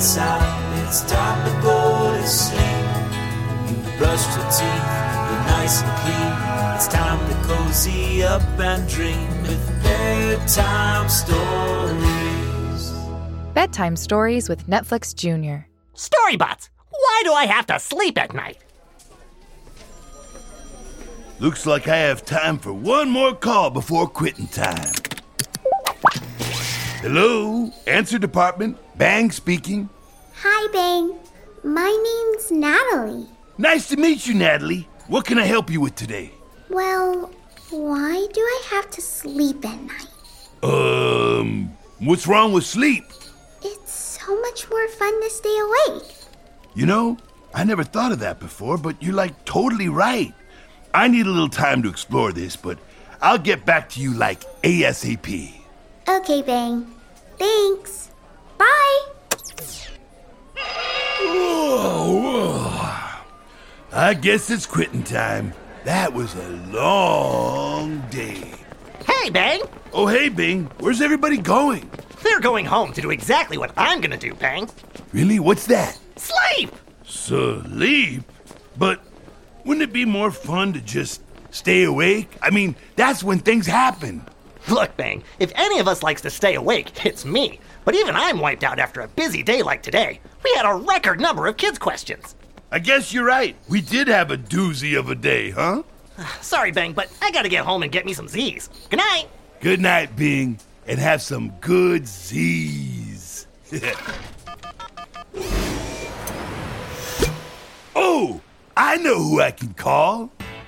lights out, it's time to go to sleep. You've brushed your teeth, you're nice and clean. It's time to cozy up and dream with bedtime stories. Bedtime Stories with Netflix Junior. Storybots, why do I have to sleep at night? Looks like I have time for one more call before quitting time. Hello, answer department. Bang speaking. Hi, Bang. My name's Natalie. Nice to meet you, Natalie. What can I help you with today? Well, why do I have to sleep at night? What's wrong with sleep? It's so much more fun to stay awake. You know, I never thought of that before, but you're like totally right. I need a little time to explore this, but I'll get back to you like ASAP. Okay, Bang. Thanks. Bye. Whoa. I guess it's quitting time. That was a long day. Hey, Bang! Oh, hey, Bing. Where's everybody going? They're going home to do exactly what I'm gonna do, Bang. Really? What's that? Sleep! Sleep? But wouldn't it be more fun to just stay awake? I mean, that's when things happen. Look, Bang, if any of us likes to stay awake, it's me. But even I'm wiped out after a busy day like today. We had a record number of kids' questions. I guess you're right. We did have a doozy of a day, huh? Sorry, Bang, but I gotta get home and get me some Z's. Good night. Good night, Bing, and have some good Z's. Oh, I know who I can call.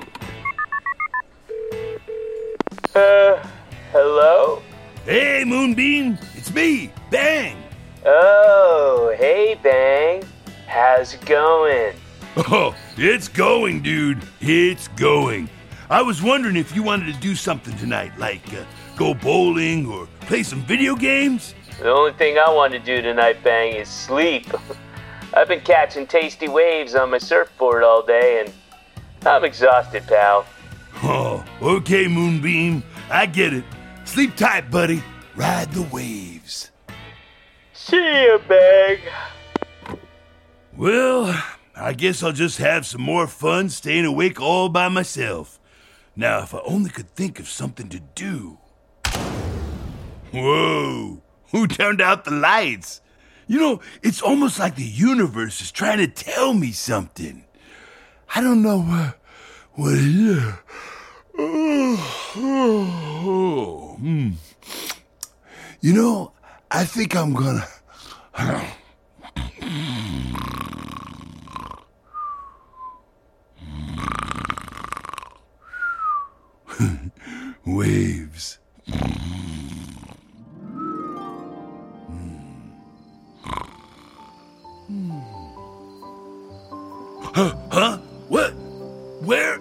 Hello? Hey, Moonbeam, it's me, Bang. Oh, hey, Bang. How's it going? Oh, it's going, dude. It's going. I was wondering if you wanted to do something tonight, like go bowling or play some video games. The only thing I want to do tonight, Bang, is sleep. I've been catching tasty waves on my surfboard all day, and I'm exhausted, pal. Oh, okay, Moonbeam. I get it. Sleep tight, buddy. Ride the waves. See ya, Bang. Well, I guess I'll just have some more fun staying awake all by myself. Now, if I only could think of something to do. Whoa, who turned out the lights? You know, it's almost like the universe is trying to tell me something. I don't know what it is. You know, I think I'm gonna... Waves. Huh? What? Where?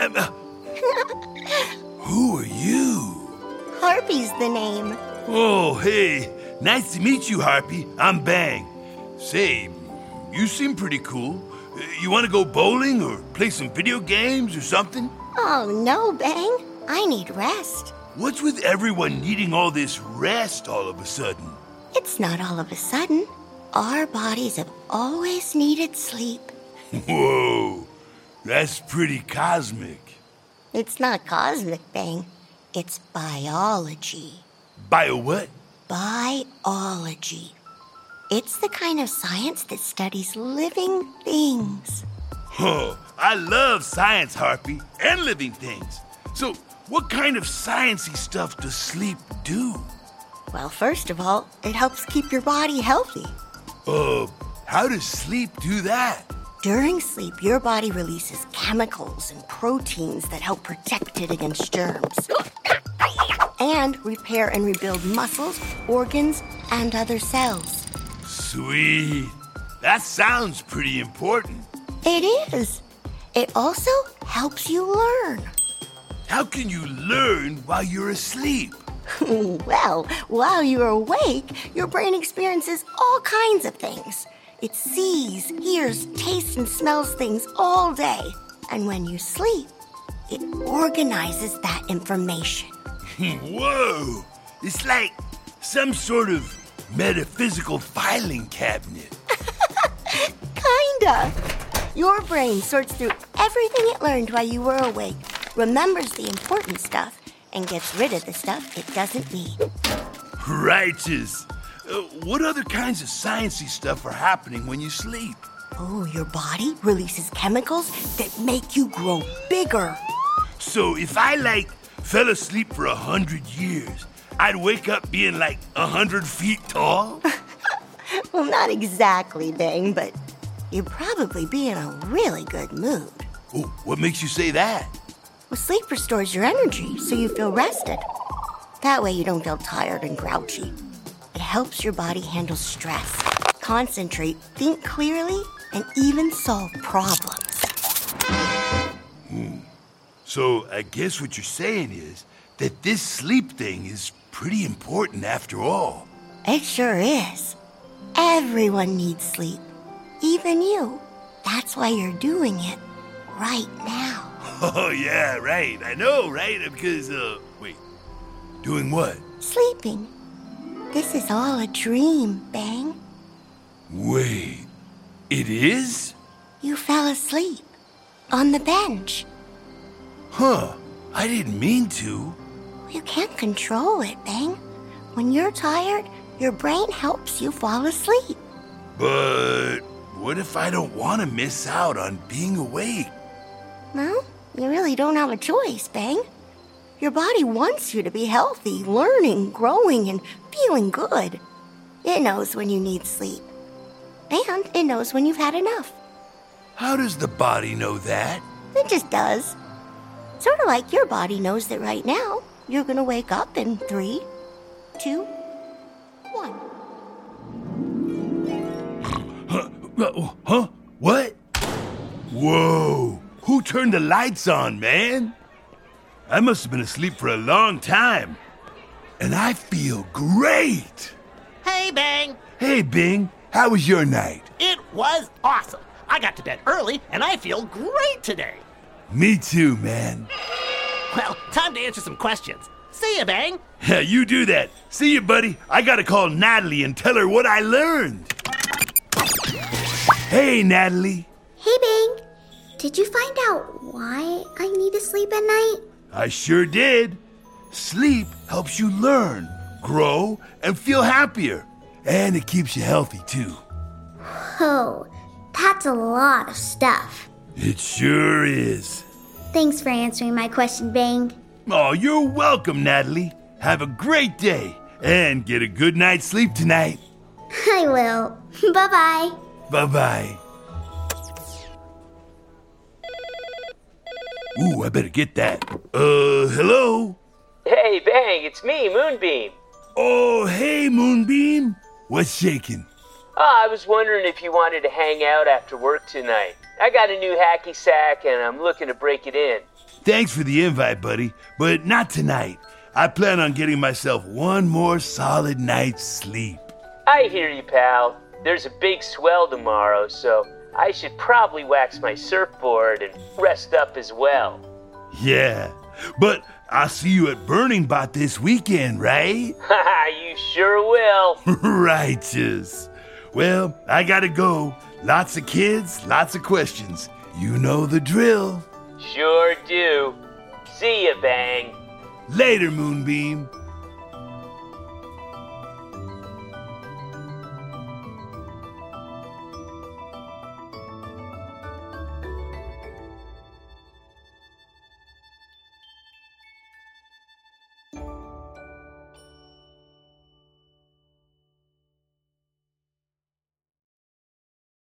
Who are you? Harpy's the name. Oh, hey. Nice to meet you, Harpy. I'm Bang. Say, you seem pretty cool. You want to go bowling or play some video games or something? Oh, no, Bang. I need rest. What's with everyone needing all this rest all of a sudden? It's not all of a sudden. Our bodies have always needed sleep. Whoa, that's pretty cosmic. It's not cosmic, Bang. It's biology. Bio what? Biology. It's the kind of science that studies living things. Oh, I love science, Harpy, and living things. So, what kind of sciencey stuff does sleep do? Well, first of all, it helps keep your body healthy. How does sleep do that? During sleep, your body releases chemicals and proteins that help protect it against germs. And repair and rebuild muscles, organs, and other cells. Sweet. That sounds pretty important. It is. It also helps you learn. How can you learn while you're asleep? Well, while you're awake, your brain experiences all kinds of things. It sees, hears, tastes, and smells things all day. And when you sleep, it organizes that information. Whoa! It's like some sort of metaphysical filing cabinet. Duh. Your brain sorts through everything it learned while you were awake, remembers the important stuff, and gets rid of the stuff it doesn't need. Righteous. What other kinds of sciencey stuff are happening when you sleep? Oh, your body releases chemicals that make you grow bigger. So if I, fell asleep for 100 years, I'd wake up being 100 feet tall? Well, not exactly, Bang, but you'd probably be in a really good mood. Oh, what makes you say that? Well, sleep restores your energy so you feel rested. That way you don't feel tired and grouchy. It helps your body handle stress, concentrate, think clearly, and even solve problems. So I guess what you're saying is that this sleep thing is pretty important after all. It sure is. Everyone needs sleep. Even you. That's why you're doing it right now. Oh, yeah, right. I know, right? Because, wait. Doing what? Sleeping. This is all a dream, Bang. Wait. It is? You fell asleep. On the bench. Huh. I didn't mean to. You can't control it, Bang. When you're tired, your brain helps you fall asleep. But what if I don't want to miss out on being awake? Well, you really don't have a choice, Bang. Your body wants you to be healthy, learning, growing, and feeling good. It knows when you need sleep. And it knows when you've had enough. How does the body know that? It just does. Sort of like your body knows that right now you're gonna wake up in 3, 2, 1. Huh? What? Whoa! Who turned the lights on, man? I must have been asleep for a long time. And I feel great! Hey, Bang! Hey, Bing, how was your night? It was awesome. I got to bed early, and I feel great today. Me too, man. Well, time to answer some questions. See ya, Bang! Yeah, you do that. See you, buddy. I gotta call Natalie and tell her what I learned. Hey, Natalie. Hey, Bang. Did you find out why I need to sleep at night? I sure did. Sleep helps you learn, grow, and feel happier. And it keeps you healthy, too. Oh, that's a lot of stuff. It sure is. Thanks for answering my question, Bang. Oh, you're welcome, Natalie. Have a great day and get a good night's sleep tonight. I will. Bye-bye. Bye-bye. Ooh, I better get that. Hello? Hey, Bang, it's me, Moonbeam. Oh, hey, Moonbeam. What's shaking? I was wondering if you wanted to hang out after work tonight. I got a new hacky sack and I'm looking to break it in. Thanks for the invite, buddy, but not tonight. I plan on getting myself one more solid night's sleep. I hear you, pal. There's a big swell tomorrow, so I should probably wax my surfboard and rest up as well. Yeah, but I'll see you at Burning Bot this weekend, right? Haha, you sure will. Righteous. Well, I gotta go. Lots of kids, lots of questions. You know the drill. Sure do. See ya, Bang. Later, Moonbeam.